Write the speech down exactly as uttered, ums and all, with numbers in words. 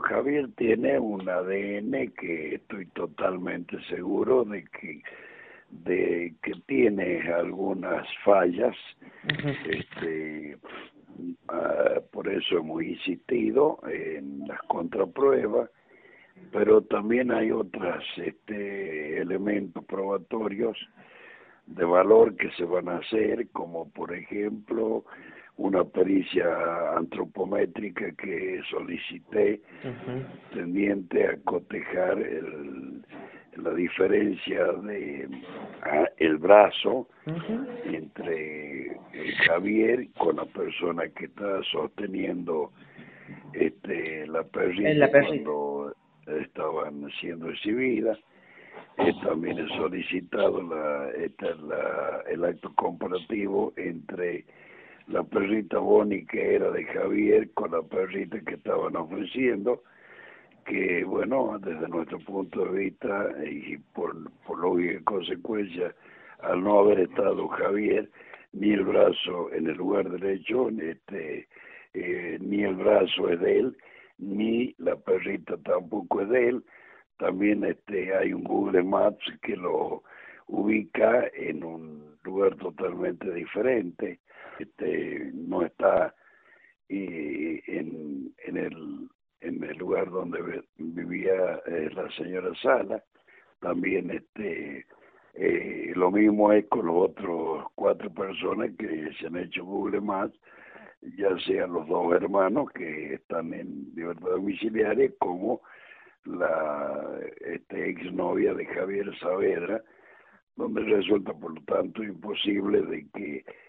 Javier tiene un A D N que estoy totalmente seguro de que de que tiene algunas fallas. Uh-huh. este uh, por eso hemos insistido en las contrapruebas, pero también hay otros este, elementos probatorios de valor que se van a hacer, como por ejemplo una pericia antropométrica que solicité, uh-huh, tendiente a cotejar el, la diferencia de a, el brazo, uh-huh, entre Javier con la persona que está sosteniendo este la perrita, la perrita. cuando estaban siendo exhibidas. Eh, también he solicitado la, esta, la, el acto comparativo entre la perrita Bonnie, que era de Javier, con la perrita que estaban ofreciendo, que bueno, desde nuestro punto de vista y por, por lógica consecuencia, al no haber estado Javier, ni el brazo en el lugar derecho, este, eh, ni el brazo es de él, ni la perrita tampoco es de él. También este hay un Google Maps que lo ubica en un lugar totalmente diferente. Este no está eh, en, en el en el lugar donde vivía eh, la señora Sala. También este eh, lo mismo es con los otros cuatro personas que se han hecho Google Maps, ya sean los dos hermanos que están en libertad domiciliaria, como la este, exnovia de Javier Saavedra, donde resulta por lo tanto imposible de que